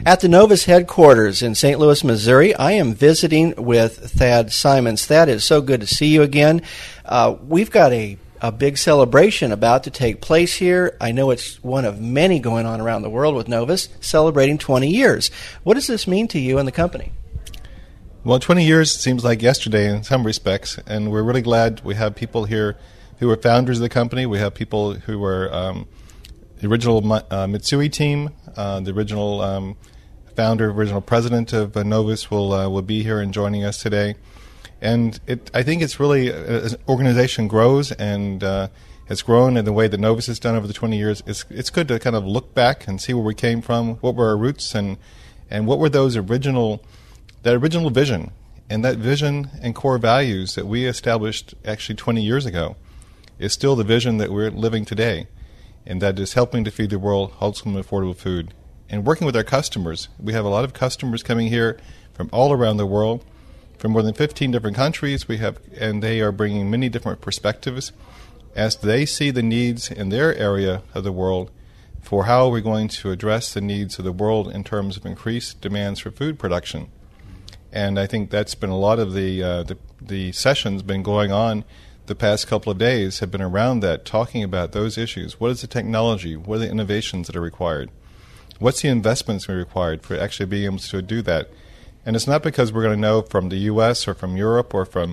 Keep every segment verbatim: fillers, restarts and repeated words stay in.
At the Novus headquarters in Saint Louis, Missouri, I am visiting with Thad Simons. Thad, it's so good to see you again. Uh, we've got a, a big celebration about to take place here. I know it's one of many going on around the world with Novus, celebrating twenty years. What does this mean to you and the company? Well, twenty years seems like yesterday in some respects, and we're really glad we have people here who are founders of the company. We have people who are um, the original uh, Mitsui team, uh, the original um, founder, original president of uh, Novus will uh, will be here and joining us today. And it, I think it's really, as an organization grows and uh, has grown in the way that Novus has done over the twenty years, it's it's good to kind of look back and see where we came from, what were our roots, and and what were those original, that original vision, and that vision and core values that we established actually twenty years ago is still the vision that we're living today, and that is helping to feed the world wholesome and affordable food. And working with our customers, we have a lot of customers coming here from all around the world, from more than fifteen different countries. We have, and they are bringing many different perspectives as they see the needs in their area of the world for how we're going to address the needs of the world in terms of increased demands for food production. And I think that's been a lot of the uh, the, the sessions been going on the past couple of days have been around that, talking about those issues. What is the technology? What are the innovations that are required? What's the investments we required for actually being able to do that? And it's not because we're going to know from the U S or from Europe or from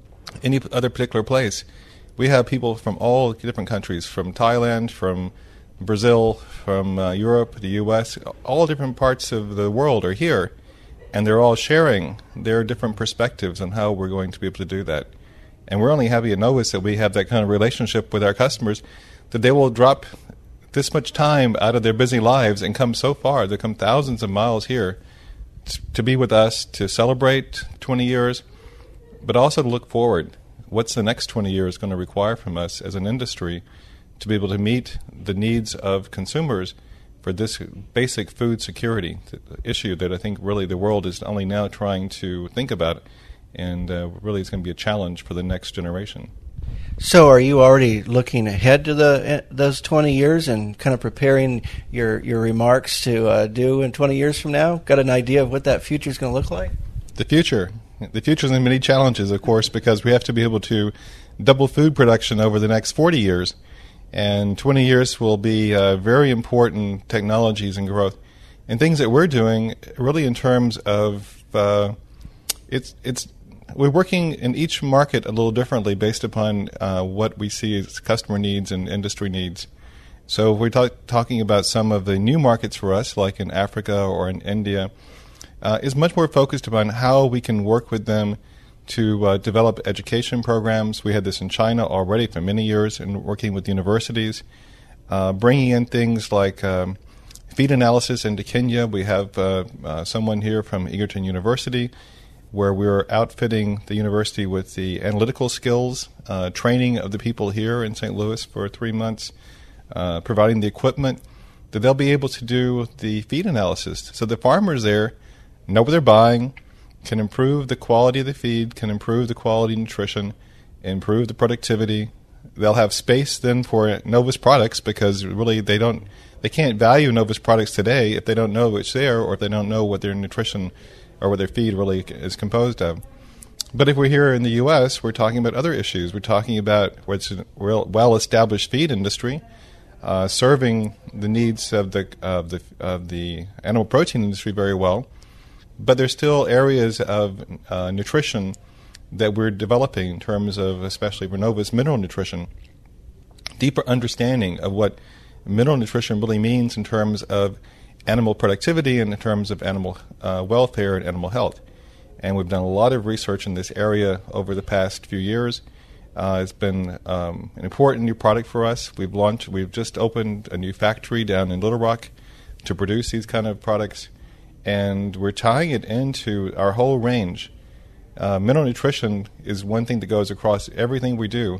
any other particular place. We have people from all different countries, from Thailand, from Brazil, from uh, Europe, the U S, all different parts of the world are here, and they're all sharing their different perspectives on how we're going to be able to do that. And we're only happy at Novus that we have that kind of relationship with our customers, that they will drop this much time out of their busy lives and come so far. They come thousands of miles here t- to be with us, to celebrate twenty years, but also to look forward. What's the next twenty years going to require from us as an industry to be able to meet the needs of consumers for this basic food security issue that I think really the world is only now trying to think about, and uh, really it's going to be a challenge for the next generation. So are you already looking ahead to the those twenty years and kind of preparing your, your remarks to uh, do in twenty years from now? Got an idea of what that future is going to look like? The future. The future has many challenges, of course, because we have to be able to double food production over the next forty years. And twenty years will be uh, very important technologies and growth. And things that we're doing really in terms of, uh, it's it's we're working in each market a little differently based upon uh, what we see as customer needs and industry needs. So if we're talk- talking about some of the new markets for us, like in Africa or in India, uh, is much more focused upon how we can work with them to uh, develop education programs. We had this in China already for many years, and working with universities, uh, bringing in things like um, feed analysis into Kenya. We have uh, uh, someone here from Egerton University, where we're outfitting the university with the analytical skills, uh, training of the people here in Saint Louis for three months, uh, providing the equipment that they'll be able to do the feed analysis. So the farmers there know what they're buying, can improve the quality of the feed, can improve the quality of nutrition, improve the productivity. They'll have space then for Novus products, because really they don't, they can't value Novus products today if they don't know it's there, or if they don't know what their nutrition or what their feed really is composed of. But if we're here in the U S, we're talking about other issues. We're talking about what's a well-established feed industry, uh, serving the needs of the of the of the animal protein industry very well. But there's still areas of uh, nutrition that we're developing in terms of, especially for Novus, mineral nutrition, deeper understanding of what mineral nutrition really means in terms of animal productivity and in terms of animal uh, welfare and animal health. And we've done a lot of research in this area over the past few years. Uh, it's been um, an important new product for us. We've launched, we've just opened a new factory down in Little Rock to produce these kind of products, and we're tying it into our whole range. Uh, mineral nutrition is one thing that goes across everything we do,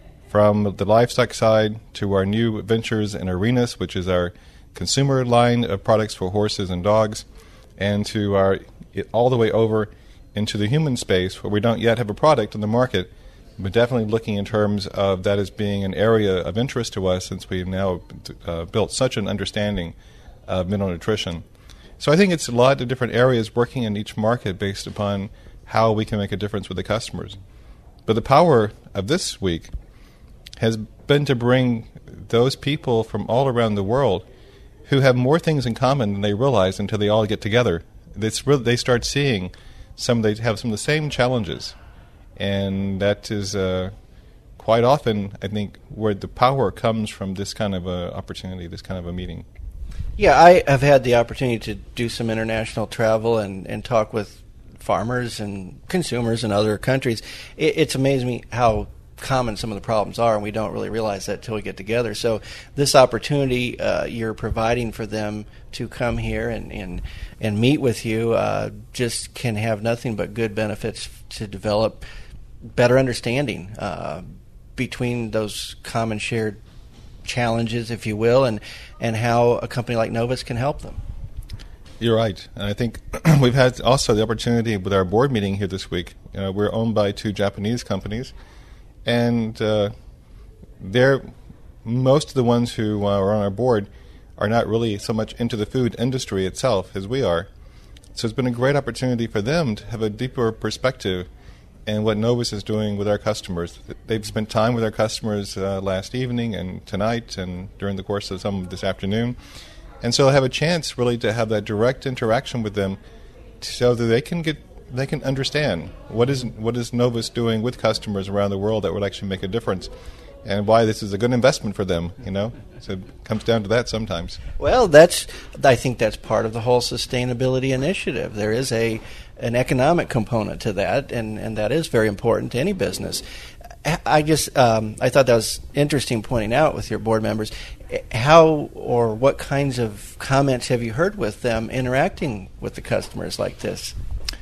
from the livestock side to our new ventures in Arenas, which is our consumer line of products for horses and dogs, and to our it, all the way over into the human space, where we don't yet have a product in the market, but definitely looking in terms of that as being an area of interest to us, since we've now uh, built such an understanding of mineral nutrition. So I think it's a lot of different areas working in each market based upon how we can make a difference with the customers. But the power of this week has been to bring those people from all around the world who have more things in common than they realize until they all get together. It's really, they start seeing some, they have some of the same challenges. And that is uh, quite often, I think, where the power comes from this kind of a opportunity, this kind of a meeting. Yeah, I have had the opportunity to do some international travel and, and talk with farmers and consumers in other countries. It, it's amazing me how common some of the problems are, and we don't really realize that until we get together. So this opportunity uh, you're providing for them to come here and, and, and meet with you uh, just can have nothing but good benefits to develop better understanding uh, between those common shared challenges, if you will, and, and how a company like Novus can help them. You're right. And I think we've had also the opportunity with our board meeting here this week. You know, we're owned by two Japanese companies, and uh, they're most of the ones who uh, are on our board are not really so much into the food industry itself as we are. So it's been a great opportunity for them to have a deeper perspective in what Novus is doing with our customers. They've spent time with our customers uh, last evening and tonight and during the course of some this afternoon. And so I have a chance really to have that direct interaction with them so that they can get they can understand what is what is Novus doing with customers around the world that would actually make a difference, and why this is a good investment for them, you know. So it comes down to that sometimes. Well, that's I think that's part of the whole sustainability initiative. There is a an economic component to that, and, and that is very important to any business. I just um, I thought that was interesting pointing out with your board members. How or what kinds of comments have you heard with them interacting with the customers like this?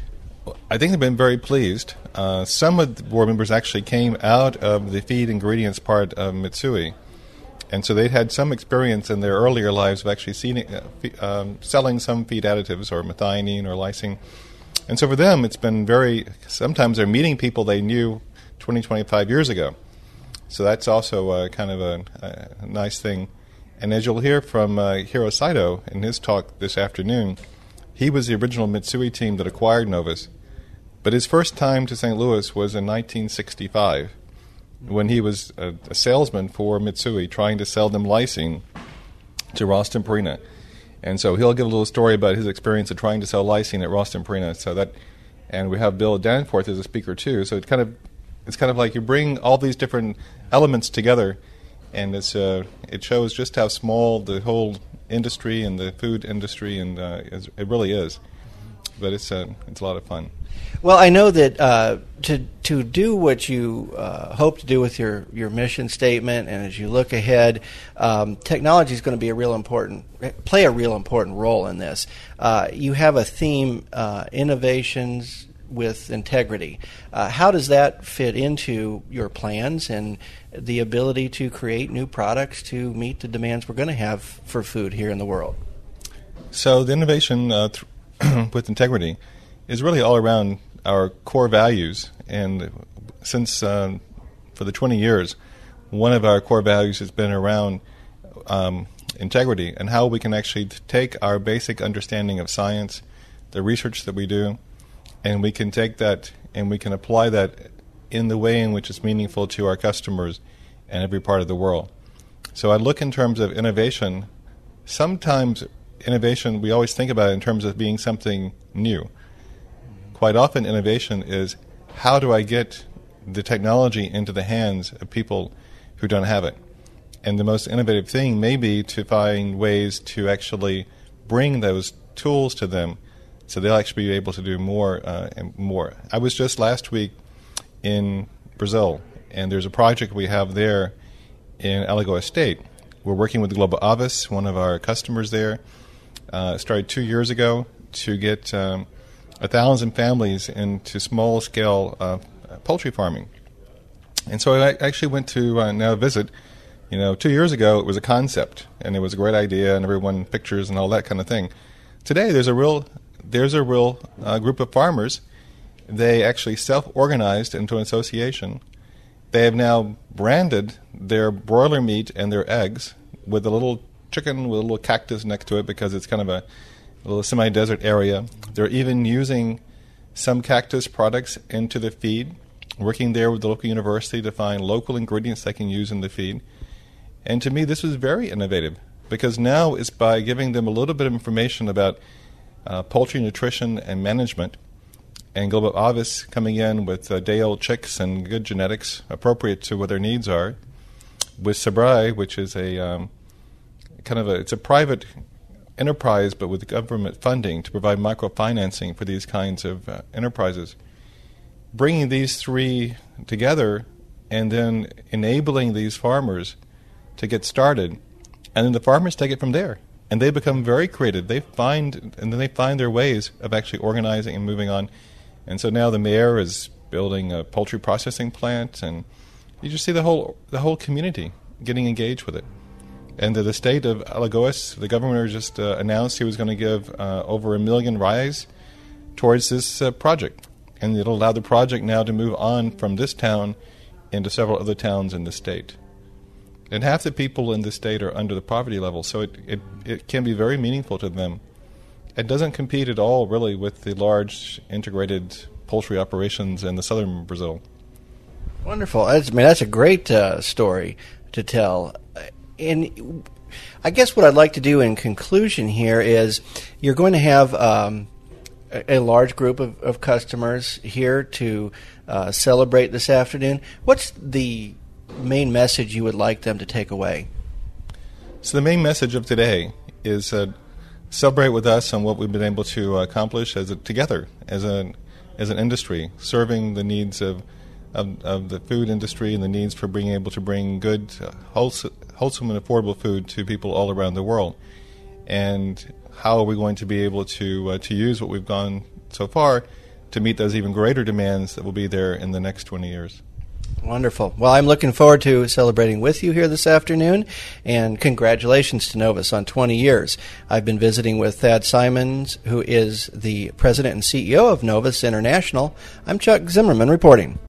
I think they've been very pleased. Uh, some of the board members actually came out of the feed ingredients part of Mitsui, and so they'd had some experience in their earlier lives of actually seeing, uh, f- um, selling some feed additives or methionine or lysine. And so for them, it's been very, sometimes they're meeting people they knew twenty, twenty-five years ago. So that's also uh, kind of a, a nice thing. And as you'll hear from uh, Hiro Saito in his talk this afternoon, he was the original Mitsui team that acquired Novus. But his first time to Saint Louis was in nineteen sixty-five, when he was a, a salesman for Mitsui trying to sell them lysine to Rostam Purina. And so he'll give a little story about his experience of trying to sell lysine at Rostam Purina. So that, and we have Bill Danforth as a speaker too. So it's kind of it's kind of like you bring all these different elements together, and it's uh, it shows just how small the whole industry and the food industry and uh, is, it really is. But it's uh, it's a lot of fun. Well, I know that uh, to to do what you uh, hope to do with your, your mission statement, and as you look ahead, um, technology is going to be a real important play a real important role in this. Uh, you have a theme, uh, innovations with integrity. Uh, how does that fit into your plans and the ability to create new products to meet the demands we're going to have for food here in the world? So the innovation uh, th- with integrity is really all around our core values. And since uh, for the twenty years, one of our core values has been around um, integrity and how we can actually take our basic understanding of science, the research that we do, and we can take that and we can apply that in the way in which it's meaningful to our customers in every part of the world. So I look in terms of innovation. Sometimes innovation, we always think about it in terms of being something new. Quite often innovation is, how do I get the technology into the hands of people who don't have it? And the most innovative thing may be to find ways to actually bring those tools to them so they'll actually be able to do more uh, and more. I was just last week in Brazil, and there's a project we have there in Alagoas State. We're working with Global Avis, one of our customers there. Uh, started two years ago to get um, a thousand families into small-scale uh, poultry farming. And so I actually went to uh, now visit. You know, two years ago it was a concept, and it was a great idea, and everyone pictures and all that kind of thing. Today there's a real there's a real uh, group of farmers. They actually self-organized into an association. They have now branded their broiler meat and their eggs with a little chicken with a little cactus next to it because it's kind of a a little semi-desert area. They're even using some cactus products into the feed, working there with the local university to find local ingredients they can use in the feed. And to me, this was very innovative, because now it's by giving them a little bit of information about uh, poultry nutrition and management, and Global Avis coming in with uh, day-old chicks and good genetics appropriate to what their needs are, with Sabrai, which is a um, kind of a, it's a private enterprise, but with government funding to provide microfinancing for these kinds of uh, enterprises. Bringing these three together and then enabling these farmers to get started, and then the farmers take it from there, and they become very creative. They find, and then they find their ways of actually organizing and moving on. And so now the mayor is building a poultry processing plant, and you just see the whole the whole community getting engaged with it. And the, the state of Alagoas, the governor just uh, announced he was going to give uh, over a million reais towards this uh, project. And it'll allow the project now to move on from this town into several other towns in the state. And half the people in the state are under the poverty level, so it, it, it can be very meaningful to them. It doesn't compete at all, really, with the large integrated poultry operations in the southern Brazil. Wonderful. That's, I mean, that's a great uh, story to tell. And I guess what I'd like to do in conclusion here is you're going to have um, a, a large group of, of customers here to uh, celebrate this afternoon. What's the main message you would like them to take away? So the main message of today is uh, celebrate with us on what we've been able to accomplish as a, together as a as an industry, serving the needs of, of of the food industry and the needs for being able to bring good, uh, wholesome, wholesome and affordable food to people all around the world. And how are we going to be able to uh, to use what we've gone so far to meet those even greater demands that will be there in the next twenty years? Wonderful. Well, I'm looking forward to celebrating with you here this afternoon, and congratulations to Novus on twenty years. I've been visiting with Thad Simons, who is the president and C E O of Novus International. I'm Chuck Zimmerman reporting.